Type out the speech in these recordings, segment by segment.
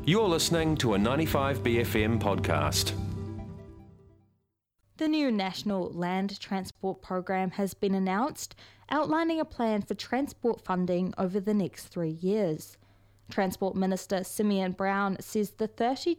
You're listening to a 95BFM podcast. The new National Land Transport Program has been announced, outlining a plan for transport funding over the next 3 years. Transport Minister Simeon Brown says the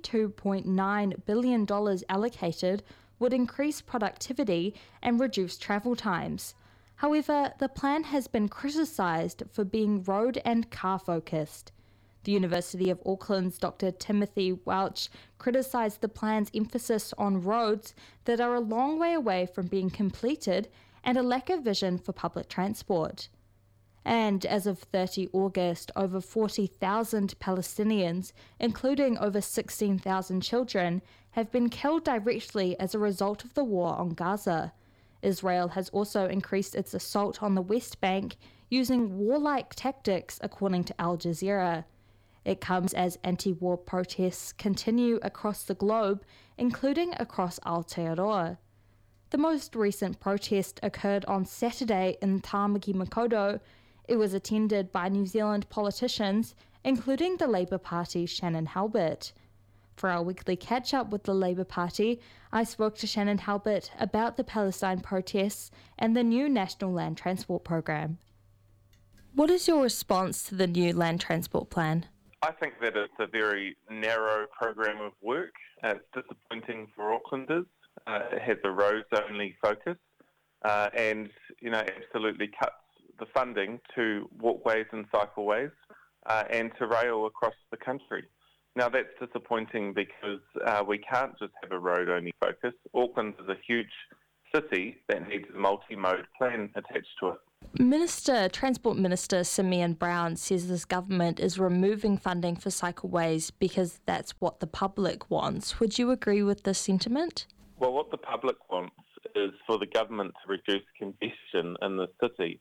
$32.9 billion allocated would increase productivity and reduce travel times. However, the plan has been criticised for being road and car focused. The University of Auckland's Dr. Timothy Welch criticised the plan's emphasis on roads that are a long way away from being completed and a lack of vision for public transport. And as of 30 August, over 40,000 Palestinians, including over 16,000 children, have been killed directly as a result of the war on Gaza. Israel has also increased its assault on the West Bank using warlike tactics, according to Al Jazeera. It comes as anti-war protests continue across the globe, including across Aotearoa. The most recent protest occurred on Saturday in Tāmaki Makaurau. It was attended by New Zealand politicians, including the Labour Party's Shannon Halbert. For our weekly catch-up with the Labour Party, I spoke to Shannon Halbert about the Palestine protests and the new National Land Transport Program. What is your response to the new Land Transport Plan? I think that it's a very narrow program of work. It's disappointing for Aucklanders. It has a roads-only focus and, absolutely cuts the funding to walkways and cycleways and to rail across the country. Now, that's disappointing because we can't just have a road-only focus. Auckland is a huge city that needs a multi-mode plan attached to it. Transport Minister Simeon Brown says this government is removing funding for cycleways because that's what the public wants. Would you agree with this sentiment? Well, what the public wants is for the government to reduce congestion in the city.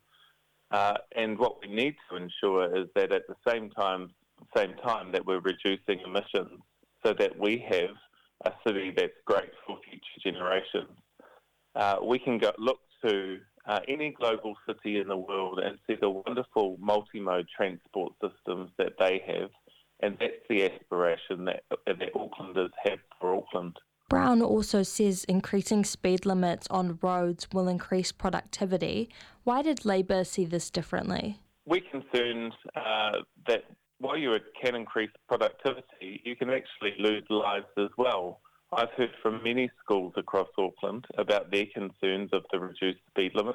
And what we need to ensure is that at the same time that we're reducing emissions so that we have a city that's great for future generations. We can look to any global city in the world and see the wonderful multi-mode transport systems that they have, and that's the aspiration that Aucklanders have for Auckland. Brown also says increasing speed limits on roads will increase productivity. Why did Labour see this differently? We're concerned that while you can increase productivity, you can actually lose lives as well. I've heard from many schools across Auckland about their concerns of the reduced speed limits,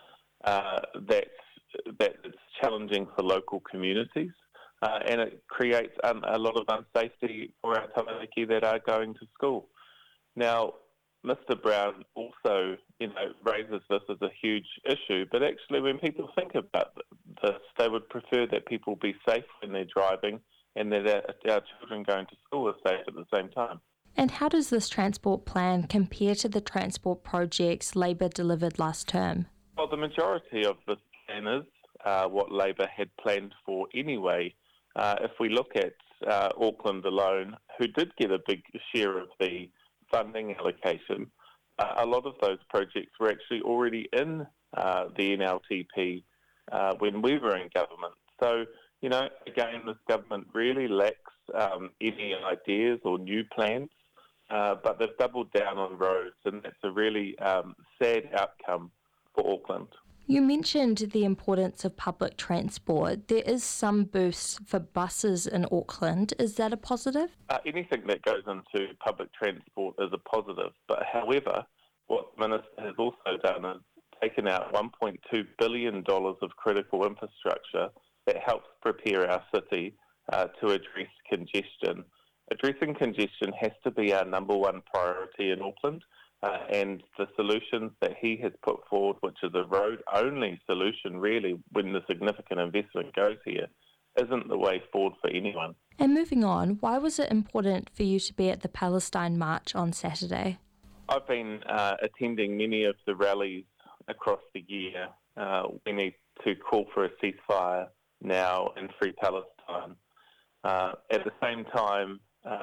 that it's challenging for local communities, and it creates a lot of unsafety for our tamariki that are going to school. Now, Mr Brown also, raises this as a huge issue, but actually when people think about this, they would prefer that people be safe when they're driving and that our children going to school are safe at the same time. And how does this transport plan compare to the transport projects Labour delivered last term? Well, the majority of this plan is what Labour had planned for anyway. If we look at Auckland alone, who did get a big share of the funding allocation, a lot of those projects were actually already in the NLTP when we were in government. So, again, this government really lacks any ideas or new plans. But they've doubled down on roads, and that's a really sad outcome for Auckland. You mentioned the importance of public transport. There is some boost for buses in Auckland. Is that a positive? Anything that goes into public transport is a positive. But however, what the Minister has also done is taken out $1.2 billion of critical infrastructure that helps prepare our city to address congestion. Addressing congestion has to be our number one priority in Auckland, and the solutions that he has put forward, which is a road-only solution really when the significant investment goes here, isn't the way forward for anyone. And moving on, why was it important for you to be at the Palestine March on Saturday? I've been attending many of the rallies across the year. We need to call for a ceasefire now and free Palestine. At the same time,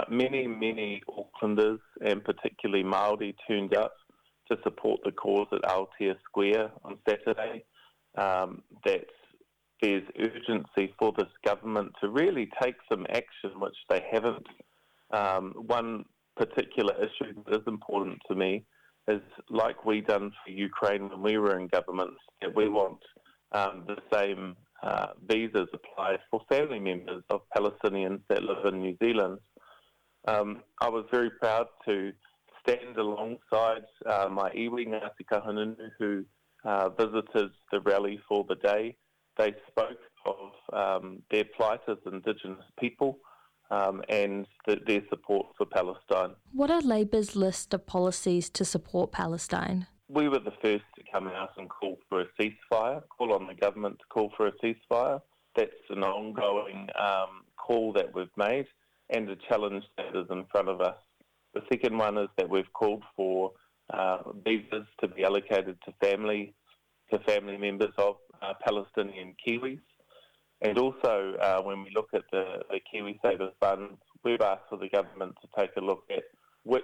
many Aucklanders, and particularly Māori, turned up to support the cause at Aotea Square on Saturday. That's there's urgency for this government to really take some action, which they haven't. One particular issue that is important to me is, like we done for Ukraine when we were in government, that we want the same visas applied for family members of Palestinians that live in New Zealand. I was very proud to stand alongside my iwi, Ngāti Kahungunu, who visited the rally for the day. They spoke of their plight as Indigenous people and their support for Palestine. What are Labour's list of policies to support Palestine? We were the first to come out and call for a ceasefire, call on the government to call for a ceasefire. That's an ongoing call that we've made and a challenge that is in front of us. The second one is that we've called for visas to be allocated to family members of Palestinian Kiwis. And also, when we look at the KiwiSaver funds, we've asked for the government to take a look at which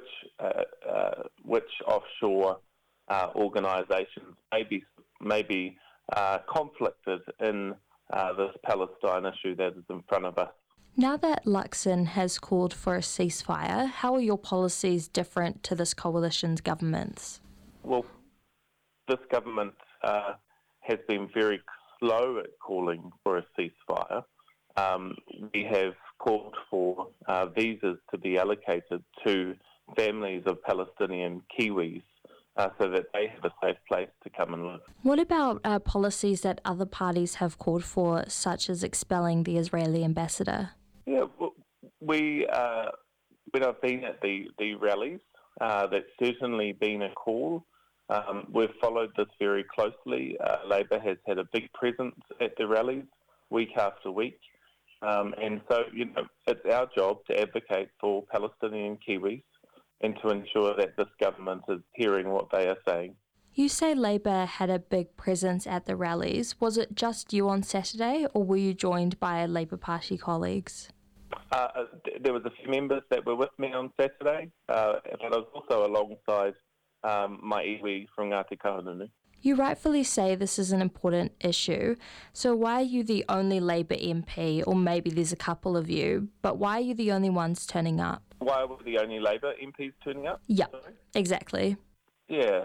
offshore organisations may be conflicted in this Palestine issue that is in front of us. Now that Luxon has called for a ceasefire, how are your policies different to this coalition's government's? Well, this government has been very slow at calling for a ceasefire. We have called for visas to be allocated to families of Palestinian Kiwis so that they have a safe place to come and live. What about policies that other parties have called for, such as expelling the Israeli ambassador? Yeah, when I've been at the rallies, that's certainly been a call. We've followed this very closely. Labour has had a big presence at the rallies week after week. And so, it's our job to advocate for Palestinian Kiwis and to ensure that this government is hearing what they are saying. You say Labour had a big presence at the rallies. Was it just you on Saturday, or were you joined by Labour Party colleagues? There was a few members that were with me on Saturday, but I was also alongside my iwi from Ngāti Kahungunu. You rightfully say this is an important issue, so why are you the only Labour MP, or maybe there's a couple of you, but why are you the only ones turning up? Why were the only Labour MPs turning up? Yep, exactly. Yeah.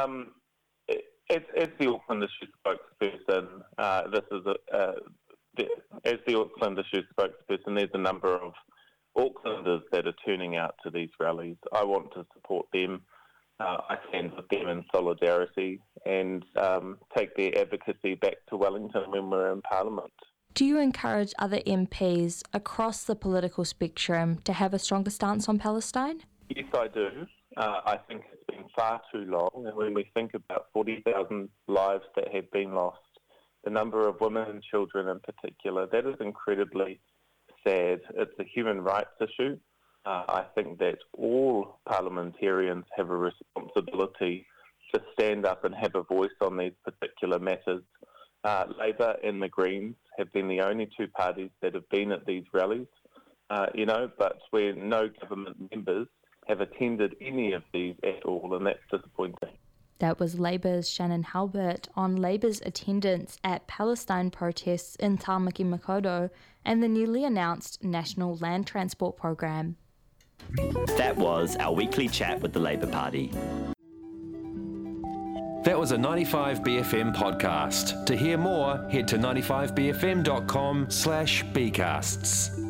As the Auckland Issue spokesperson, as the Auckland Issue spokesperson, there's a number of Aucklanders that are turning out to these rallies. I want to support them. I stand with them in solidarity and take their advocacy back to Wellington when we're in Parliament. Do you encourage other MPs across the political spectrum to have a stronger stance on Palestine? Yes, I do. I think it's been far too long, and when we think about 40,000 lives that have been lost, the number of women and children in particular, that is incredibly sad. It's a human rights issue. I think that all parliamentarians have a responsibility to stand up and have a voice on these particular matters. Labour and the Greens have been the only two parties that have been at these rallies, but where no government members have attended any of these at all, and that's disappointing. That was Labour's Shannon Halbert on Labour's attendance at Palestine protests in Tāmaki Makaurau and the newly announced National Land Transport Program. That was our weekly chat with the Labour Party. That was a 95BFM podcast. To hear more, head to 95bfm.com/bcasts.